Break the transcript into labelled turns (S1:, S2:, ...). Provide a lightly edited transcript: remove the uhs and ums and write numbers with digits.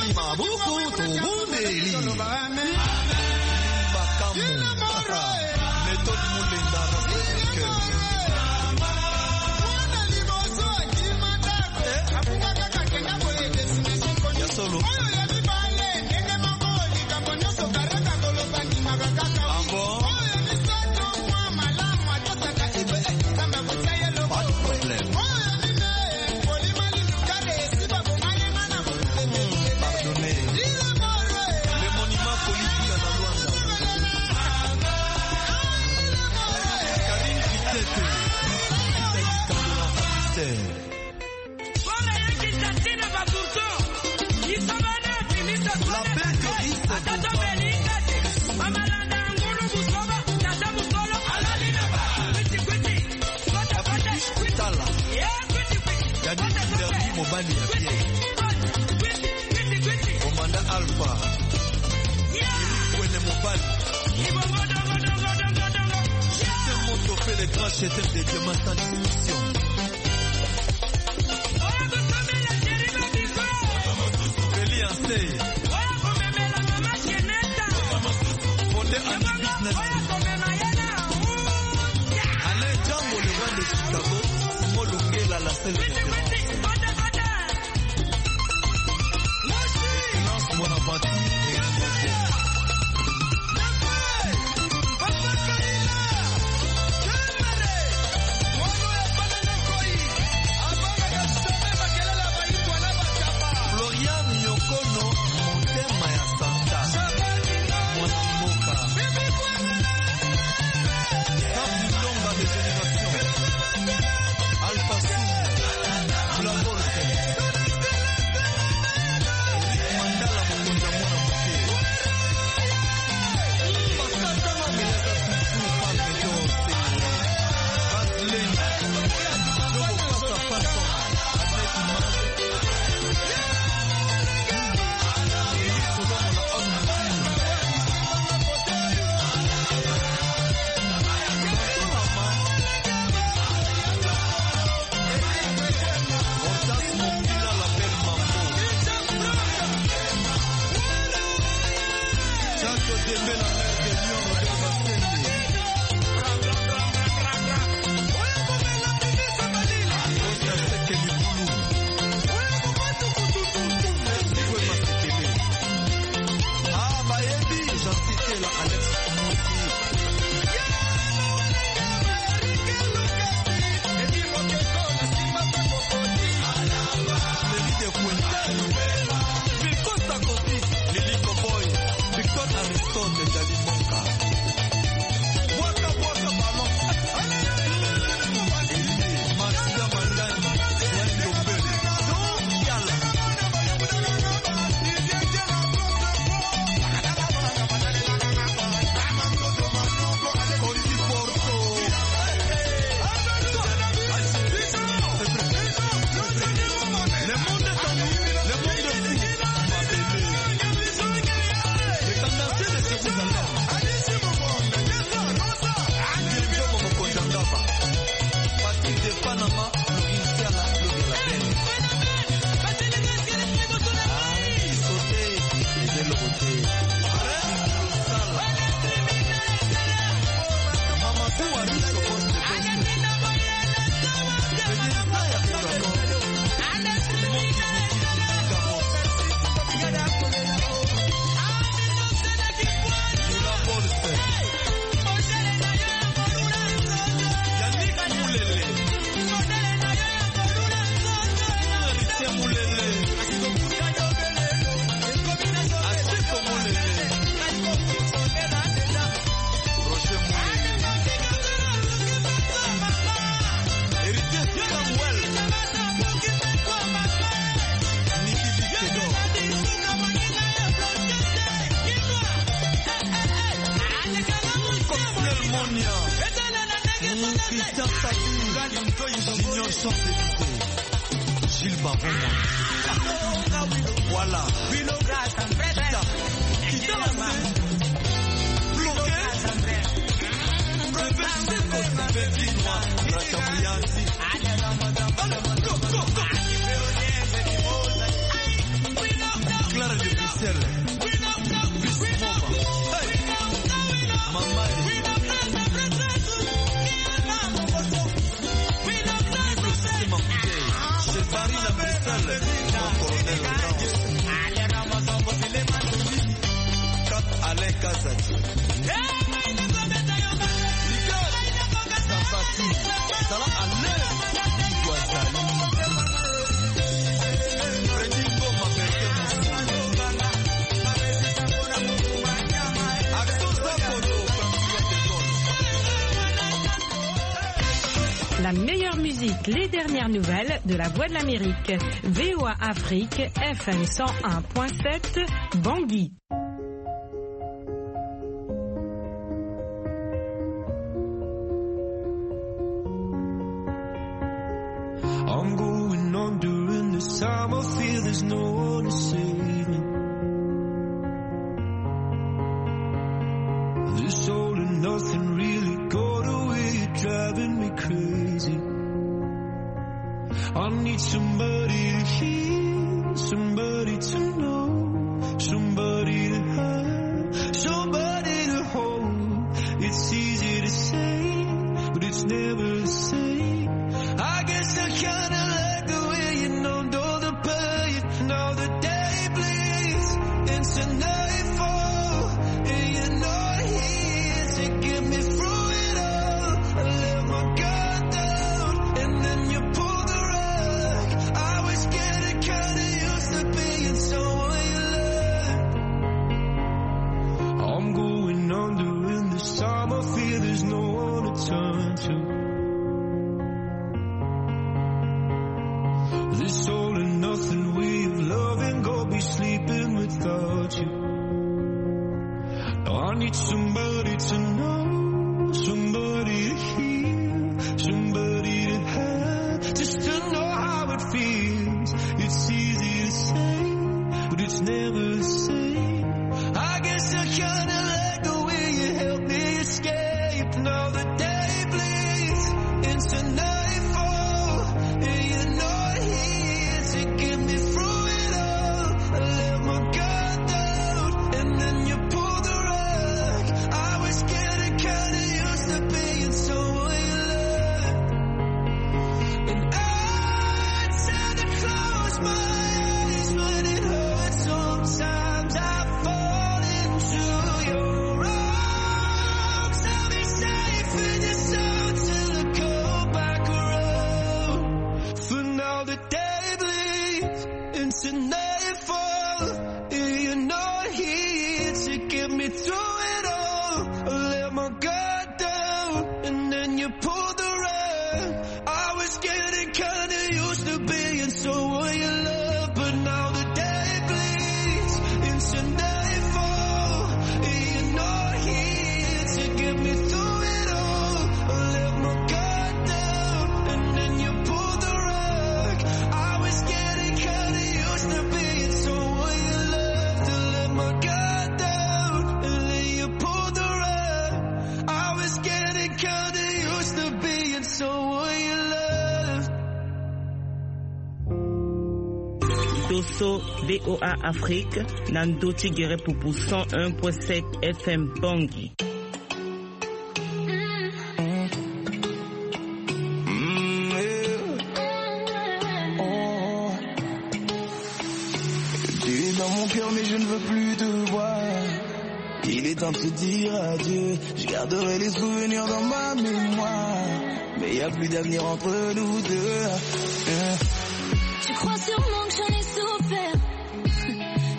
S1: Tony Mabuku, Tobundeli. Bakamu. Méthode Moulinda, Solo. Mobali ya pie Komanda Alpha Kwene Mobali C'est mon fait les grands chéteurs des diamants sans discussion. Feli Ansei Fondé Anti-Business Alain Django le roi de Chicago Molungela la seule référence. Gilles Baron. Voilà. Claire Bruxelles. C'est Paris la Bruxelles. Colonel Cap Alain Kazati. Sabati. Salam Alain.
S2: La meilleure musique, les dernières nouvelles de la Voix de l'Amérique. VOA Afrique, FM 101.7, Bangui.
S3: I'm going on during this time. I feel there's no one to save me. This all and nothing really got away, driving me crazy. I need somebody to hear, somebody to know, somebody to have, somebody to hold. It's easy to say, but it's never the same. I guess I kinda like the way you numbed all the pain. Now the day bleeds into nightfall, and you're not here to get me through it all. I let my guard down, and then you pulled the rug. I was getting kinda used to being someone you loved. I'm going under in this time. I feel there's no one to turn to. This all and nothing way of loving, go be sleeping without you. Now I need somebody to know, somebody to hear, somebody to have, just to know how it feels. It's easy to say, but it's never the same. I guess I kinda like the way you helped me escape. Now the day bleeds into nightfall, and you're not here to get me through it all. I let my guard down, and then you pulled the rug. I was getting kinda used to being someone you loved. And I tend to close my eyes when it hurts. Sometimes I fall into your arms. I'll be safe in your soul till I go back around. For now the day bleeds into nightfall, and you're not here to get me through it all. I let my guard down, and then you pulled the rug. I was getting kinda used to being someone you love, but now the day bleeds into nightfall, and you're not here to get me through it all. I let my guard down, and then you pulled the rug. I was getting kinda used to being someone you loved. To let my guard down, and then you pulled the rug. I was getting kinda used to being someone you loved.
S4: Dosso VOA Afrique, Nando Tigere Poupou 101.7 FM Bangui.
S3: Tu es dans mon cœur mais je ne veux plus te voir. Il est temps de se dire adieu. Je garderai les souvenirs dans ma mémoire, mais y a plus d'avenir entre nous deux.
S5: Tu crois sûrement que j'en ai souvent